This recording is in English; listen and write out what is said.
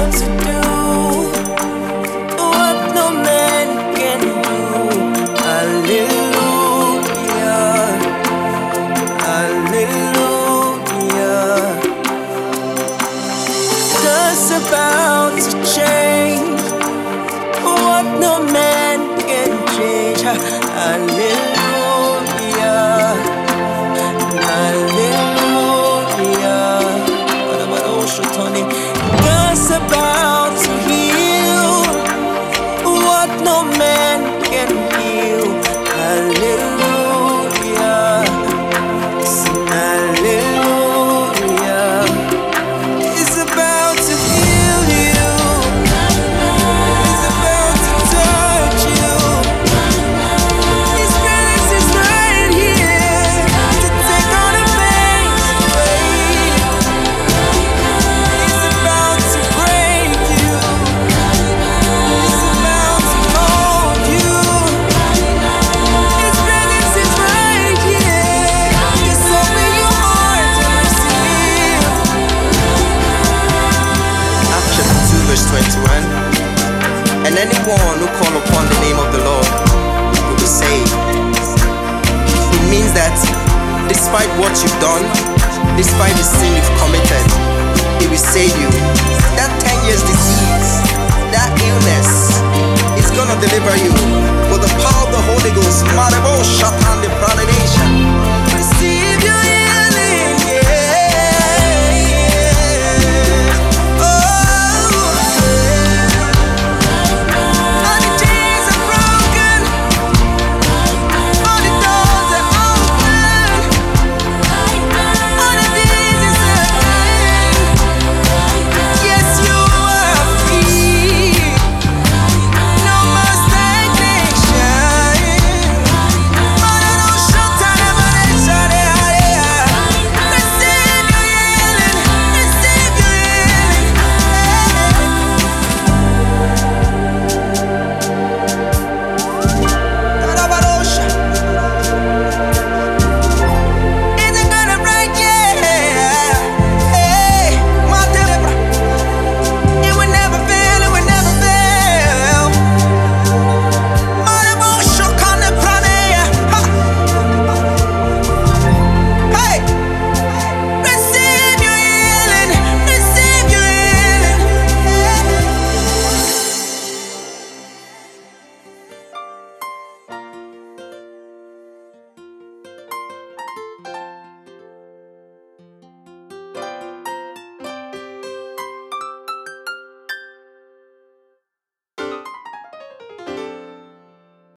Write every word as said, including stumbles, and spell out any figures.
about to do what no man can do. Hallelujah, hallelujah. God's about to change what no man can change. Hallelujah, hallelujah. What about Osho Tony? God's about to heal what no man can heal. Hallelujah, sing hallelujah. He's about to heal you. He's about to touch you. His presence is right here to take all the pain away. He's about to break you. He's about to mold you. His presence is right here. Just open your heart and receive. Acts chapter two verse twenty-one. And anyone who call upon the name of the Lord will be saved. It means that despite what you've done, despite the sin you've committed, He will save you. That ten years disease, that illness, is gonna deliver you with the power of the Holy Ghost. Marebo Shatan the Pradation.